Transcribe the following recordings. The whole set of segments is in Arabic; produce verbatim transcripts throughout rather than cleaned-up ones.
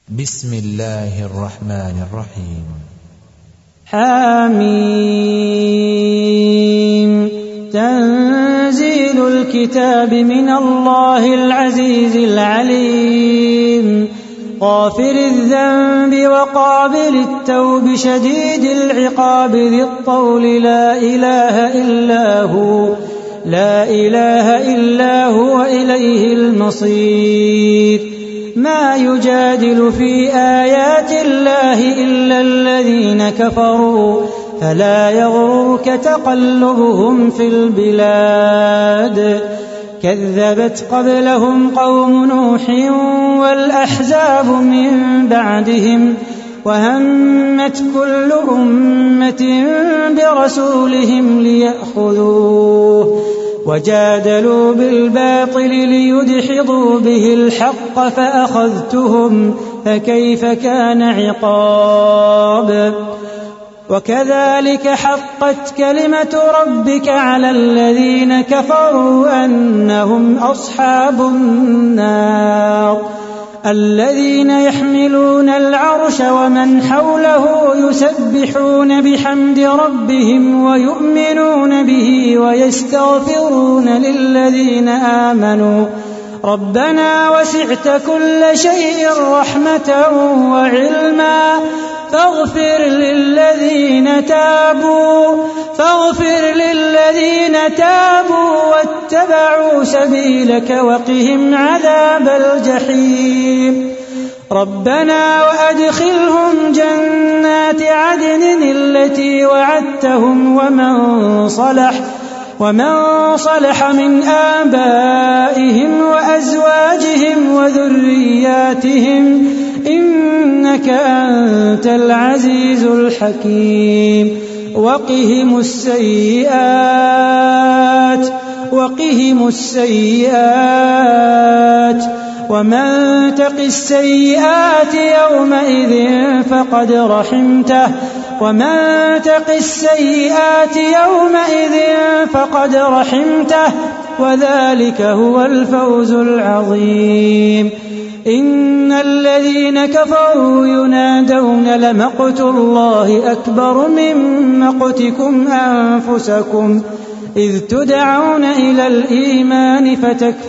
بسم الله الرحمن الرحيم. حميم. تنزيل الكتاب من الله العزيز العليم، غافر الذنب وقابل التوب شديد العقاب ذي الطول، لا إله إلا هو لا إله إلا هو إليه المصير. ما يجادل في آيات الله إلا الذين كفروا، فلا يغررك تقلبهم في البلاد. كذبت قبلهم قوم نوح والأحزاب من بعدهم، وهمت كل أمة برسولهم ليأخذوه، وجادلوا بالباطل ليدحضوا به الحق فأخذتهم، فكيف كان عقاب. وكذلك حقت كلمة ربك على الذين كفروا أنهم أصحاب النار. الذين يحملون العرش ومن حوله يسبحون بحمد ربهم ويؤمنون به ويستغفرون للذين آمنوا ربنا وسعت كل شيء رحمة وعلما فاغفر للذين تابوا فاغفر للذين تابوا واتبعوا سبيلك وقهم عذاب الجحيم. ربنا وأدخلهم جنات عدن التي وعدتهم ومن صلح ومن صلح من آبائهم وأزواجهم وذرياتهم إنك أنت العزيز الحكيم. وقهم السيئات وقهم السيئات ومن تق السيئات يومئذ فقد رحمته ومن تق السيئات يومئذ فقد رحمته وذلك هو الفوز العظيم. إن الذين كفروا ينادون لمقت الله أكبر من مقتكم أنفسكم إذ تدعون إلى الإيمان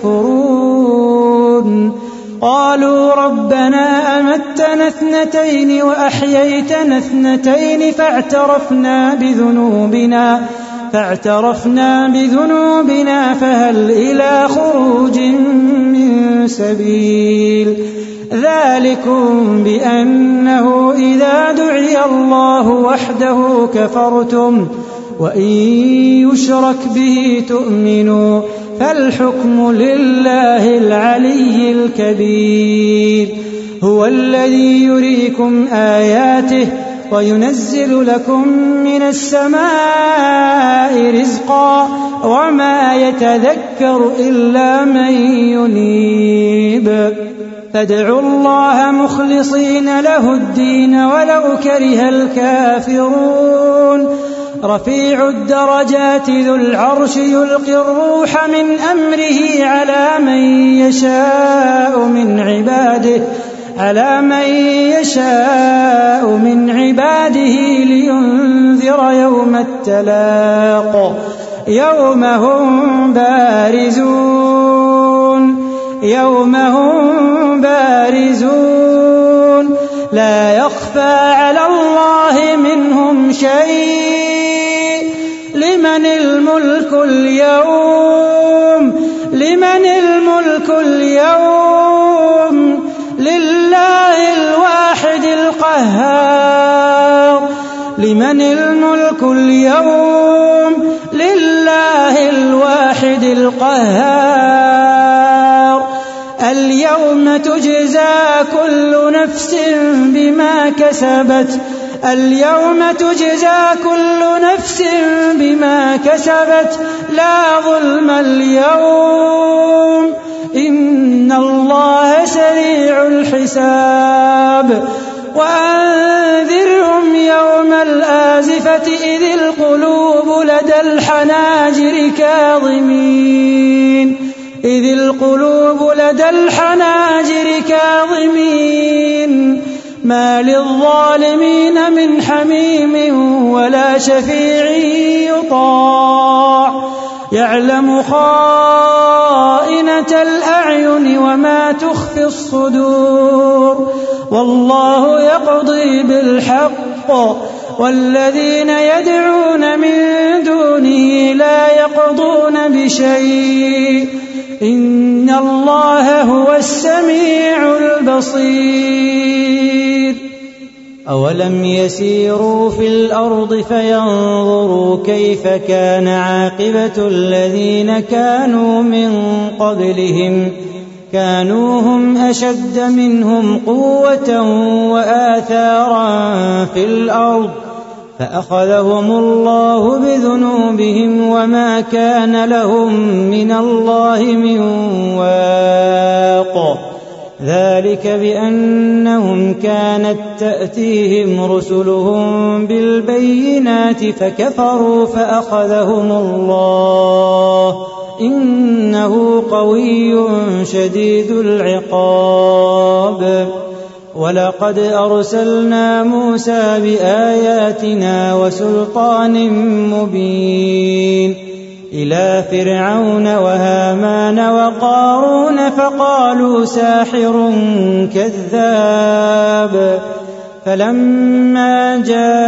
فتكفرون. قالوا ربنا أمتنا اثنتين وأحييتنا اثنتين فاعترفنا بذنوبنا فاعترفنا بذنوبنا فهل إلى خروج من سبيل. ذلكم بأنه إذا دعي الله وحده كفرتم وإن يشرك به تؤمنوا فالحكم لله العلي الكبير. هو الذي يريكم آياته وينزل لكم من السماء رزقا وما يتذكر إلا من ينيب. فادعوا الله مخلصين له الدين ولو كره الكافرون. رفيع الدرجات ذو العرش يلقي الروح من أمره على من يشاء من عباده على من يشاء من عباده لينذر يوم التلاق يوم هم بارزون يوم هم بارزون لا يخفى على الله منهم شيء. لمن الملك اليوم لمن الملك اليوم لله الواحد القهار. لمن الملك اليوم لله الواحد القهار. اليوم تجزى كل نفس بما كسبت اليوم تجزى كل نفس بما كسبت لا ظلم اليوم إن الله سريع الحساب. وأنذرهم يوم الآزفة إذ القلوب لدى الحناجر كاظمين إذ القلوب لدى الحناجر كاظمين ما للظالمين من حميم ولا شفيع يطاع يعلم خائنة الأعين وما تخفي الصدور والله يقضي بالحق والذين يدعون من دونه لا يقضون بشيء إن الله هو السميع البصير أولم يسيروا في الأرض فينظروا كيف كان عاقبة الذين كانوا من قبلهم كانوا هم أشد منهم قوة وآثارا في الأرض فأخذهم الله بذنوبهم وما كان لهم من الله من واق ذلك بأنهم كانت تأتيهم رسلهم بالبينات فكفروا فأخذهم الله إنه قوي شديد العقاب ولقد أرسلنا موسى بآياتنا وسلطان مبين إلى فرعون وهامان وقارون فقالوا ساحر كذاب فلما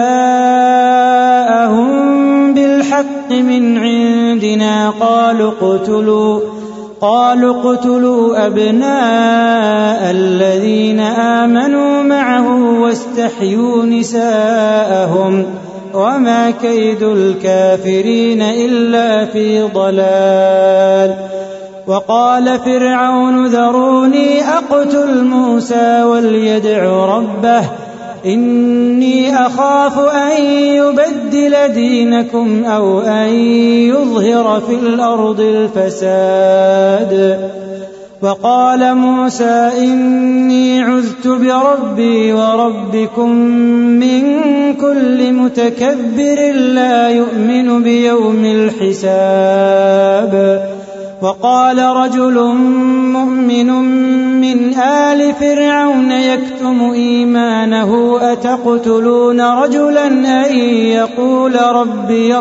جاءهم بالحق من عندنا قالوا اقتلوا قالوا اقتلوا أبناء الذين آمنوا معه واستحيوا نساءهم وما كيد الكافرين إلا في ضلال وقال فرعون ذروني أقتل موسى وليدع ربه إني أخاف أن يبدل دينكم أو أن يظهر في الأرض الفساد وقال موسى إني عذت بربي وربكم من كل متكبر لا يؤمن بيوم الحساب وقال رجل مؤمن من آل فرعون يكتم إيمانه أتقتلون رجلا أن يقول ربي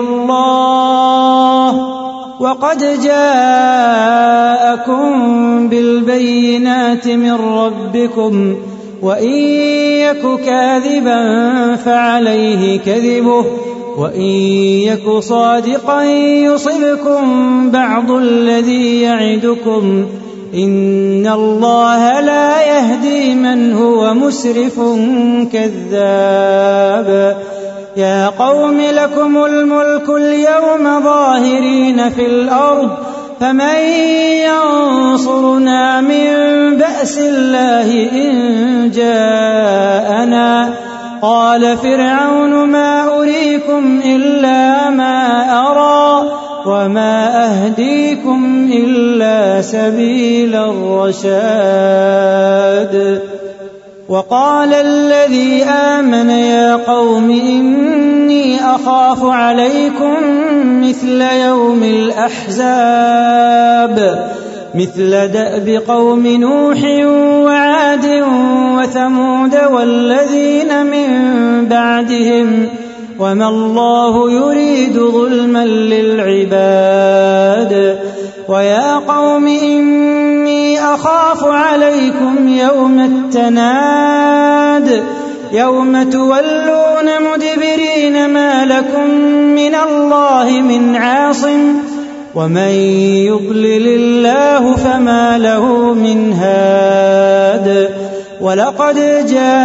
الله وقد جاءكم بالبينات من ربكم وإن يك كاذبا فعليه كذبه وإن يك صادقا يصبكم بعض الذي يعدكم إن الله لا يهدي من هو مسرف كذاب يا قوم لكم الملك اليوم ظاهرين في الأرض فمن ينصرنا من بأس الله إن جاءنا قال فرعون ما أريكم إلا ما أرى وما أهديكم إلا سبيل الرشاد وقال الذي آمن يا قوم إني أخاف عليكم مثل يوم الأحزاب مثل دأب قوم نوح وعاد وثمود والذين من بعدهم وما الله يريد ظلما للعباد ويا قوم إني أخاف عليكم يوم التناد يوم تولون مدبرين ما لكم من الله من عاصم ومن يضلل الله فما له من هاد ولقد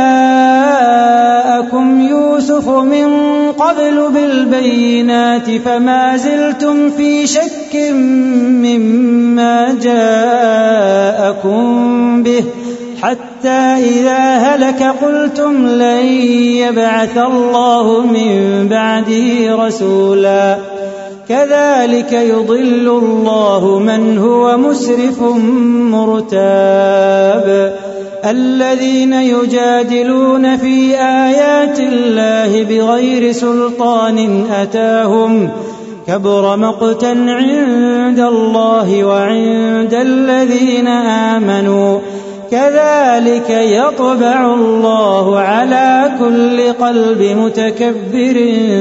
جاءكم يوسف من قبل بالبينات فما زلتم في شك مما جاءكم به حتى إذا هلك قلتم لن يبعث الله من بعده رسولا كذلك يضل الله من هو مسرف مرتاب الذين يجادلون في آيات الله بغير سلطان أتاهم كبر مقتا عند الله وعند الذين آمنوا كذلك يطبع الله على كل قلب متكبر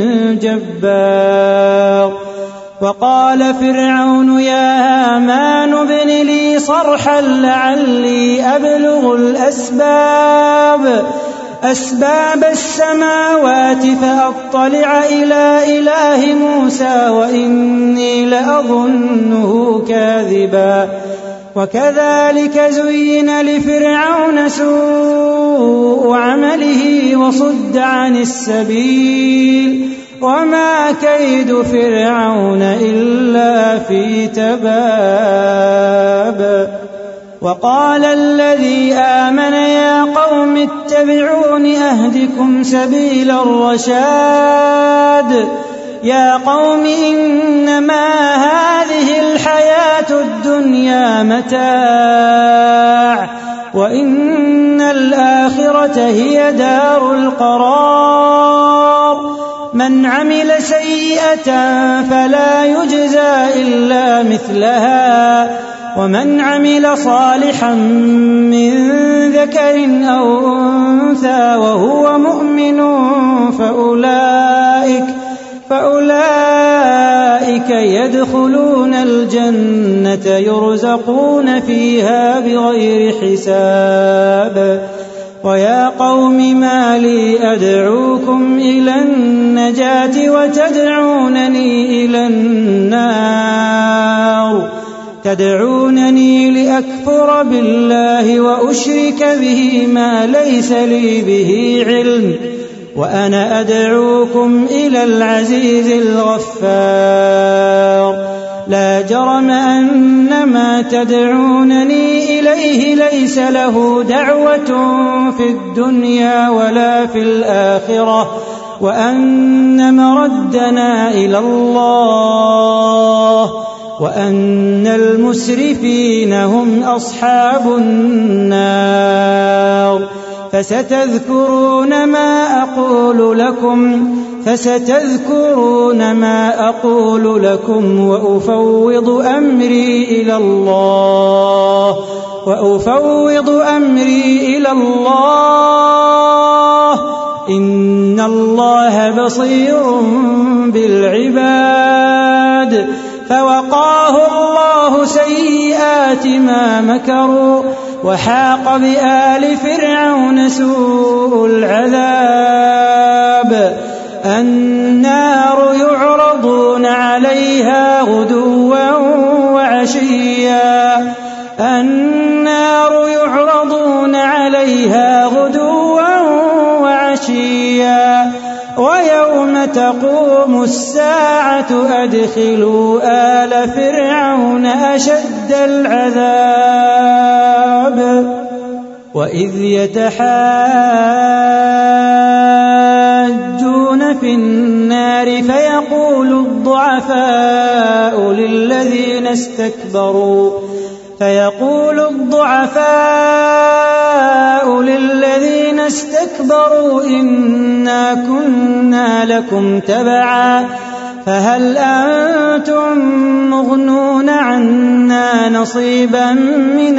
جبار. وقال فرعون يا هامان ابن لي صرحا لعلي أبلغ الأسباب أسباب السماوات فأطلع إلى إله موسى وإني لأظنه كاذبا. وكذلك زين لفرعون سوء عمله وصد عن السبيل وما كيد فرعون إلا في تباب. وقال الذي آمن يا قوم اتبعون أهدكم سبيل الرشاد. يا قوم إنما هذه الحياة الدنيا متاع وإن الآخرة هي دار القرار. من عمل سيئة فلا يجزى إلا مثلها ومن عمل صالحا من ذكر أو أنثى وهو مؤمن فأولئك فأولئك يدخلون الجنة يرزقون فيها بغير حساب. ويا قوم ما لي أدعوكم إلى النجاة وتدعونني إلى النار تدعونني لأكفر بالله وأشرك به ما ليس لي به علم وأنا أدعوكم إلى العزيز الغفار. لا جرم أن ما تدعونني إليه ليس له دعوة في الدنيا ولا في الآخرة وأن مردنا إلى الله وأن المسرفين هم أصحاب النار. فستذكرون ما أقول لكم فستذكرون ما أقول لكم وأفوض أمري إلى الله وأفوض أمري إلى الله إن الله بصير بالعباد. فوقاه الله سيئات ما مكروا وحاق بآل فرعون سوء العذاب. النار يعرضون عليها غدوا وعشيا النار يعرضون عليها غدوا وعشيا ويوم تقوم الساعة أدخلوا آل فرعون أشد العذاب. وإذ يتحاجون في النار فيقول الضعفاء للذين استكبروا فيقول الضعفاء للذين استكبروا إنا كنا لكم تبعا فهل أنتم مغنون عنا نصيبا من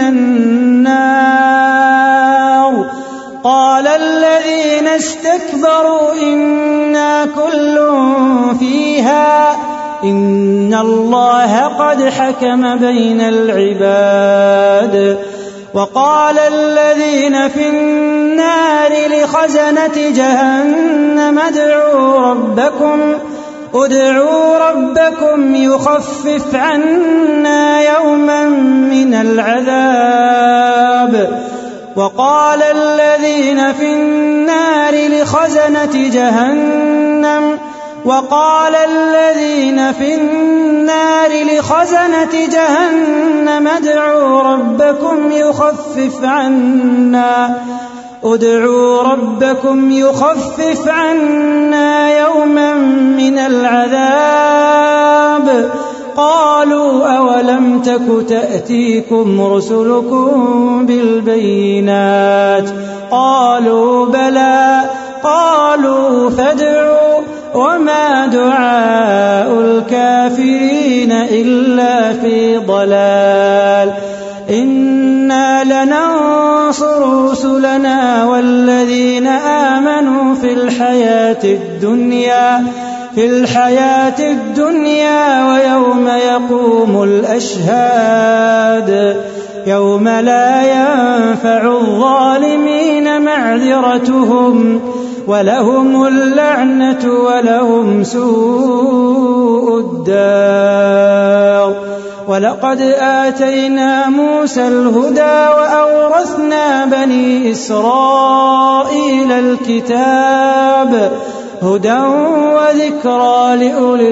النار. قال الذين استكبروا إنا كل فيها إن الله قد حكم بين العباد. وقال الذين في النار لخزنة جهنم ادعوا ربكم ادعوا ربكم يخفف عنا يوما من العذاب. وقال الذين في النار لخزنة جهنم وقال الذين في النار لخزنة جهنم ادعوا ربكم يخفف عنا ادعوا ربكم يخفف عنا يوما من العذاب. قالوا أولم تك تأتيكم رسلكم بالبينات قالوا بلى قالوا فادعوا وما دعاء الكافرين إلا في ضلال. إنا لننصر لننصر رسلنا والذين آمنوا في الحياة الدنيا في الحياة الدنيا ويوم يقوم الأشهاد يوم لا ينفع الظالمين معذرتهم ولهم اللعنة ولهم سوء الدار. ولقد آتينا موسى الهدى وأورثنا بني إسرائيل الكتاب هدى وذكرى لأولي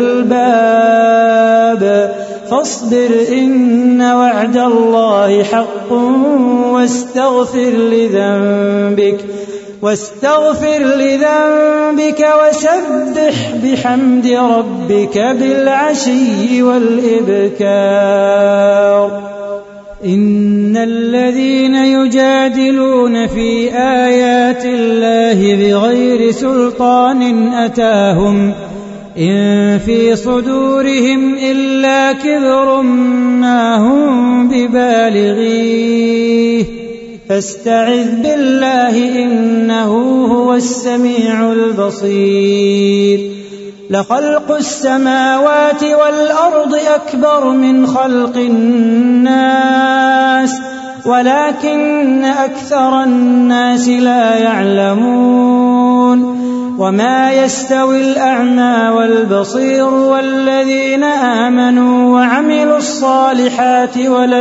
الألباب. فاصبر إن وعد الله حق واستغفر لذنبك واستغفر لذنبك وسبح بحمد ربك بالعشي والإبكار. إن الذين يجادلون في آيات الله بغير سلطان أتاهم إن في صدورهم إلا كبر ما هم ببالغيه فاستعذ بالله إنه هو السميع البصير. لخلق السماوات والأرض أكبر من خلق الناس ولكن أكثر الناس لا يعلمون. وما يستوي الأعمى والبصير والذين آمنوا وعملوا الصالحات ولا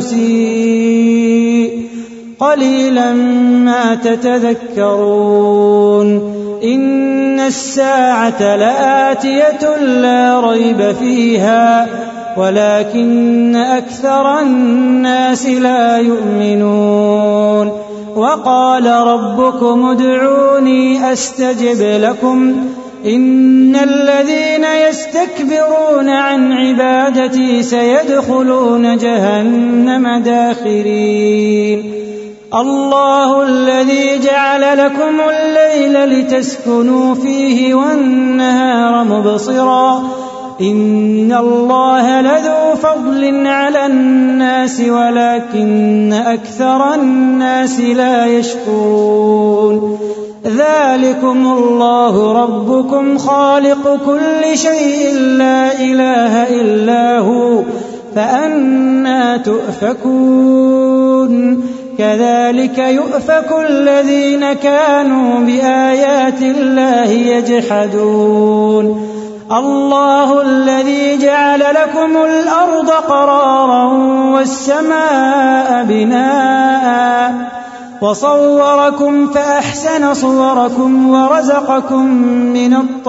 المسيء قليلا ما تتذكرون. إن الساعة لآتية لا ريب فيها ولكن أكثر الناس لا يؤمنون. وقال ربكم ادعوني أستجب لكم إن الذين يستكبرون عن عبادتي سيدخلون جهنم داخرين. الله الذي جعل لكم الليل لتسكنوا فيه والنهار مبصرا إن الله لذو فضل على الناس ولكن أكثر الناس لا يشكرون. ذلكم الله ربكم خالق كل شيء لا إله إلا هو فأنى تؤفكون. كذلك يؤفك الذين كانوا بآيات الله يجحدون. الله الذي جعل لكم الأرض قرارا والسماء بناء وصوركم فأحسن صوركم ورزقكم من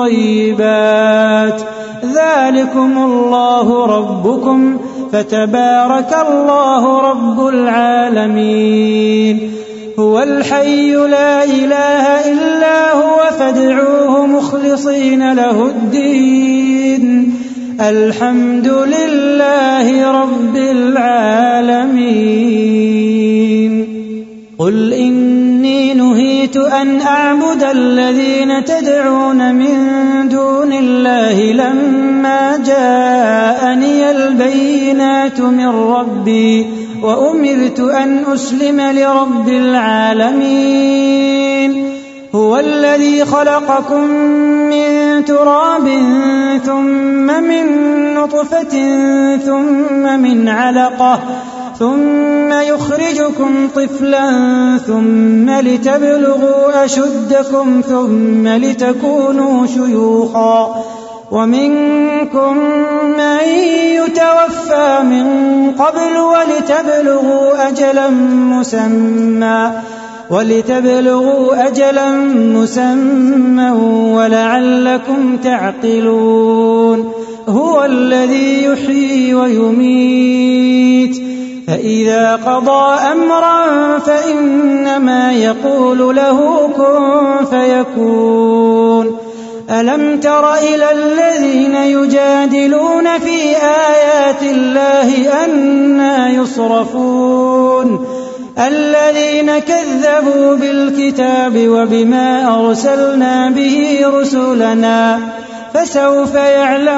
الطيبات. ذلكم الله ربكم فتبارك الله رب العالمين. هو الحي لا إله إلا هو فادعوه مخلصين له الدين الحمد لله رب العالمين. قل إني نهيت أن أعبد الذين تدعون من دون الله لما جاءني البينات من ربي وأمرت أن أسلم لرب العالمين. هو الذي خلقكم من تراب ثم من نطفة ثم من علقة ثم يخرجكم طفلا ثم لتبلغوا أشدكم ثم لتكونوا شيوخا ومنكم من يتوفى من قبل ولتبلغوا أجلا مسمى ولتبلغوا أجلا مسمى ولعلكم تعقلون. هو الذي يحيي ويميت فإذا قضى أمرا فإنما يقول له كن فيكون. ألم تر إلى الذين يجادلون في آيات الله أنى يصرفون الذين كذبوا بالكتاب وبما أرسلنا به رسلنا فسوف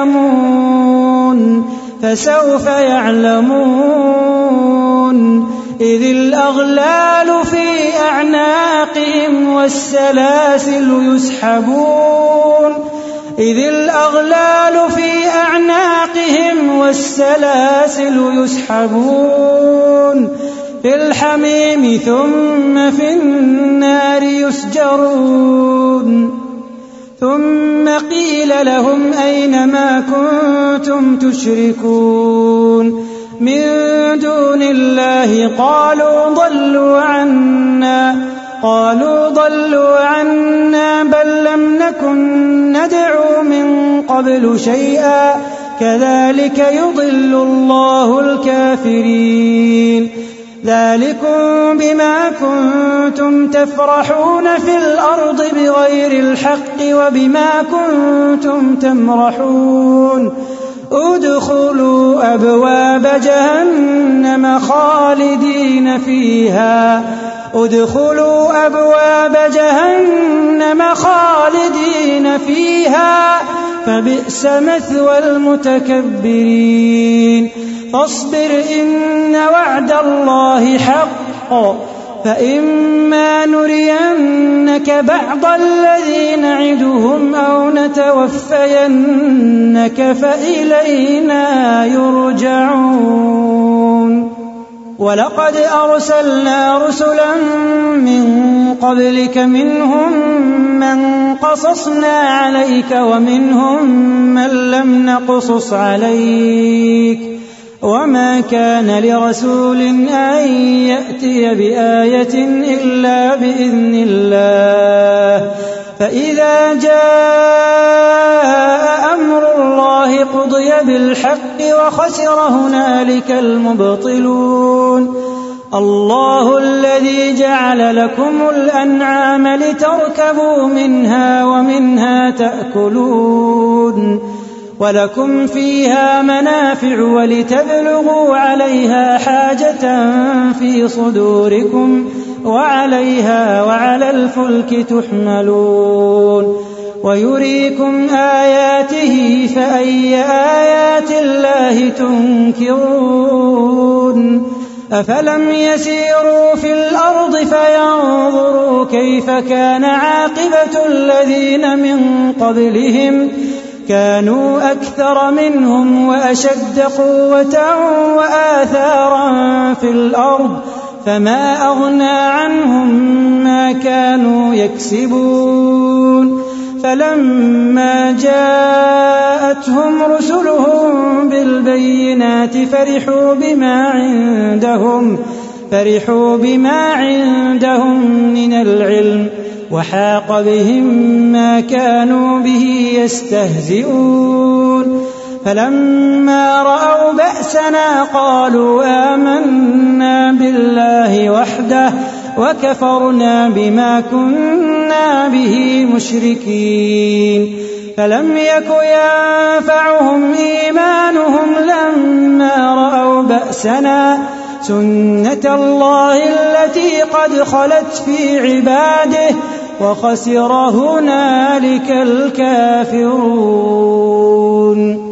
يعلمون فسوف يعلمون إذ الأغلال في أعناقهم والسلاسل يسحبون إذ الأغلال في أعناقهم والسلاسل يسحبون في الحميم ثم في النار يسجرون ثم قيل لهم أين ما كنتم تشركون من دون الله قالوا ضلوا عنا قالوا ضلوا عنا بل لم نكن ندعو من قبل شيئا كذلك يضل الله الكافرين ذلكم بما كنتم تفرحون في الأرض بغير الحق وبما كنتم تمرحون ادخلوا أبواب جهنم خالدين فيها ادخلوا أبواب جهنم خالدين فيها فبئس مثوى المتكبرين فاصبر إن وعد الله حق فإما نرينك بعض الذي نعدهم أو نتوفينك فإلينا يرجعون ولقد أرسلنا رسلا من قبلك منهم من قصصنا عليك ومنهم من لم نقصص عليك وما كان لرسول أن يأتي بآية إلا بإذن الله فإذا جاء أمر الله قضي بالحق وخسر هنالك المبطلون الله الذي جعل لكم الأنعام لتركبوا منها ومنها تأكلون ولكم فيها منافع ولتبلغوا عليها حاجة في صدوركم وعليها وعلى الفلك تحملون ويريكم آياته فأي آيات الله تنكرون أفلم يسيروا في الأرض فينظروا كيف كان عاقبة الذين من قبلهم كانوا أكثر منهم وأشد قوة وآثارا في الأرض فما أغنى عنهم ما كانوا يكسبون فلما جاءتهم رسلهم بالبينات فرحوا بما عندهم فرحوا بما عندهم من العلم وحاق بهم ما كانوا به يستهزئون فلما رأوا بأسنا قالوا آمنا بالله وحده وكفرنا بما كنا به مشركين فلم يك ينفعهم إيمانهم لما رأوا بأسنا سنة الله التي قد خلت في عباده وخسر هنالك الكافرون.